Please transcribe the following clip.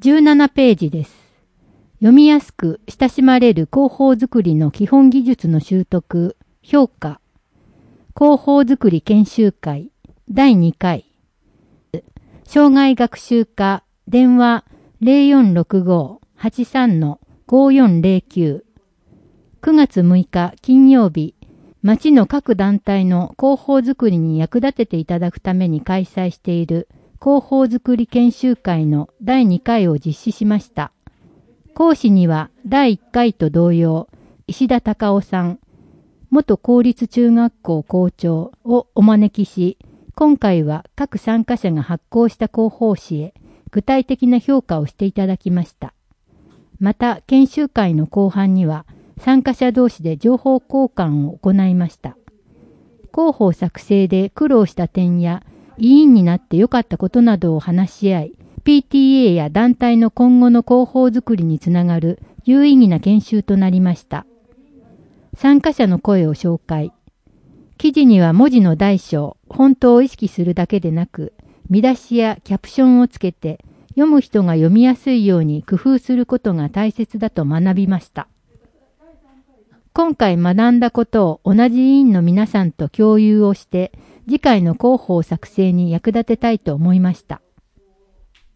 17ページです。読みやすく親しまれる広報づくりの基本技術の習得、評価。広報づくり研修会第2回。障害学習課電話 0465-83-5409。9月6日金曜日、町の各団体の広報づくりに役立てていただくために開催している広報づくり研修会の第2回を実施しました。講師には第1回と同様、石田隆夫さん、元公立中学校校長をお招きし、今回は各参加者が発行した広報誌へ具体的な評価をしていただきました。また、研修会の後半には、参加者同士で情報交換を行いました。広報作成で苦労した点や、委員になって良かったことなどを話し合い、PTA や団体の今後の広報づくりにつながる有意義な研修となりました。参加者の声を紹介。記事には文字の大小、フォントを意識するだけでなく、見出しやキャプションをつけて、読む人が読みやすいように工夫することが大切だと学びました。今回学んだことを同じ委員の皆さんと共有をして、次回の広報作成に役立てたいと思いました。